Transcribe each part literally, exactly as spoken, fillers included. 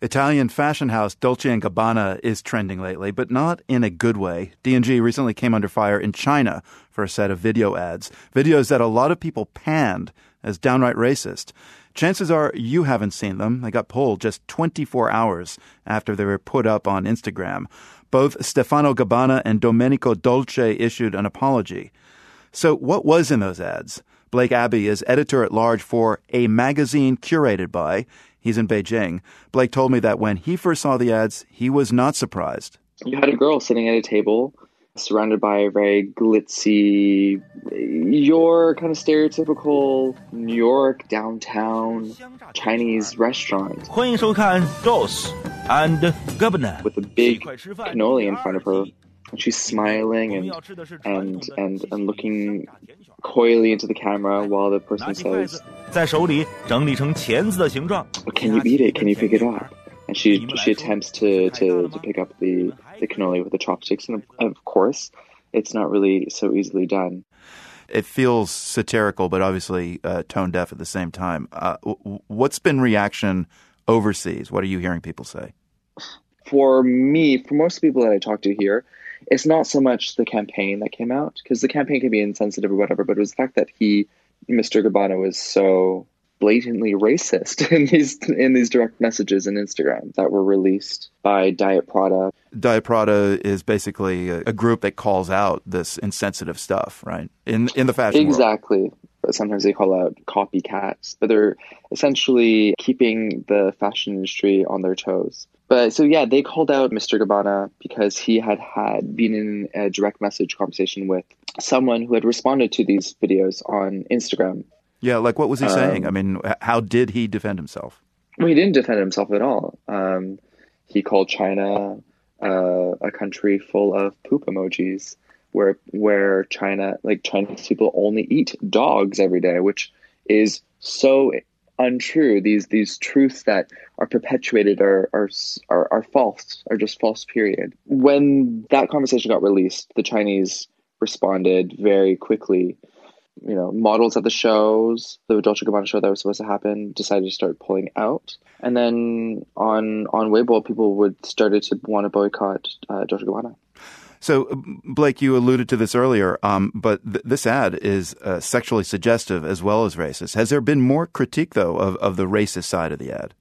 Italian fashion house Dolce and Gabbana is trending lately, but not in a good way. D and G recently came under fire in China for a set of video ads, videos that a lot of people panned as downright racist. Chances are you haven't seen them. They got pulled just twenty-four hours after they were put up on Instagram. Both Stefano Gabbana and Domenico Dolce issued an apology. So what was in those ads? Blake Abbey is editor-at-large for a magazine curated by... He's in Beijing. Blake told me that when he first saw the ads, he was not surprised. You had a girl sitting at a table surrounded by a very glitzy, your kind of stereotypical New York downtown Chinese restaurant. 欢迎收看 Dolce and Gabbana. With a big cannoli in front of her. And she's smiling and, and, and, and looking coyly into the camera while the person says, 在手里整理成钳子的形状. Can you eat it? Can you pick it up? And she she attempts to, to, to pick up the, the cannoli with the chopsticks. And of course, it's not really so easily done. It feels satirical, but obviously uh, tone deaf at the same time. Uh, what's been reaction overseas? What are you hearing people say? For me, for most people that I talk to here, it's not so much the campaign that came out, because the campaign can be insensitive or whatever, but it was the fact that he, Mister Gabbana, was so blatantly racist in these in these direct messages in Instagram that were released by Diet Prada. Diet Prada is basically a, a group that calls out this insensitive stuff, right? In in the fashion exactly. world. But sometimes they call out copycats, but they're essentially keeping the fashion industry on their toes. But so, yeah, they called out Mister Gabbana because he had had been in a direct message conversation with someone who had responded to these videos on Instagram. Yeah, like what was he um, saying? I mean, how did he defend himself? Well, he didn't defend himself at all. Um, he called China uh, a country full of poop emojis, where where China, like Chinese people only eat dogs every day, which is so untrue. These these truths that are perpetuated are, are are are false, are just false, period. When that conversation got released, the Chinese responded very quickly. You know, models at the shows, the Dolce and Gabbana show that was supposed to happen, decided to start pulling out. And then on on Weibo, people would started to want to boycott uh, Dolce and Gabbana. So, Blake, you alluded to this earlier, um, but th- this ad is uh, sexually suggestive as well as racist. Has there been more critique, though, of, of the racist side of the ad?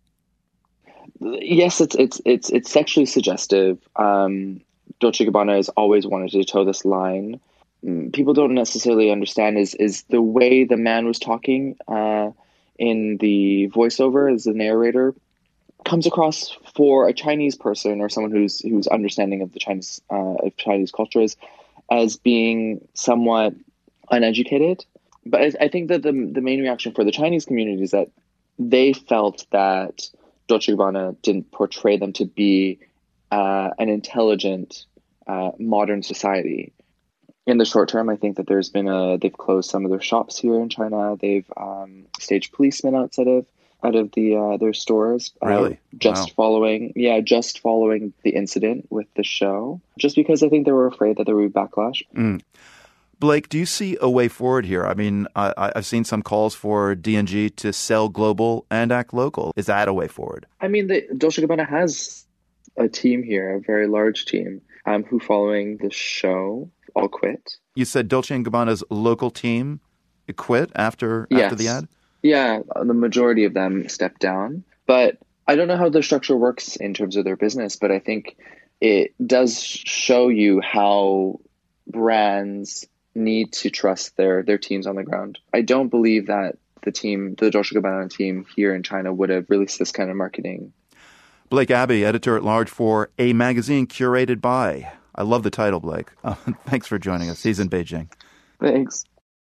Yes, it's it's it's it's sexually suggestive. Um, Dolce and Gabbana has always wanted to toe this line. People don't necessarily understand is is the way the man was talking uh, in the voiceover as the narrator comes across for a Chinese person or someone who's who's understanding of the Chinese uh, of Chinese culture as, as being somewhat uneducated. But I, I think that the the main reaction for the Chinese community is that they felt that Dolce and Gabbana didn't portray them to be uh, an intelligent uh, modern society. In the short term, I think that there's been a they've closed some of their shops here in China. They've um, staged policemen outside of out of the uh, their stores. Really? Uh, just wow. following, yeah, just following the incident with the show. Just because I think they were afraid that there would be backlash. Mm. Blake, do you see a way forward here? I mean, I, I've seen some calls for D and G to sell global and act local. Is that a way forward? I mean, the, Dolce and Gabbana has a team here, a very large team, um, who following the show all quit. You said Dolce and Gabbana's local team quit after yes. after the ad? Yeah, the majority of them stepped down. But I don't know how the structure works in terms of their business, but I think it does show you how brands need to trust their, their teams on the ground. I don't believe that the team, the Dolce and Gabbana team here in China would have released this kind of marketing. Blake Abbey, editor-at-large for a magazine curated by... I love the title, Blake. Uh, thanks for joining us. He's in Beijing. Thanks.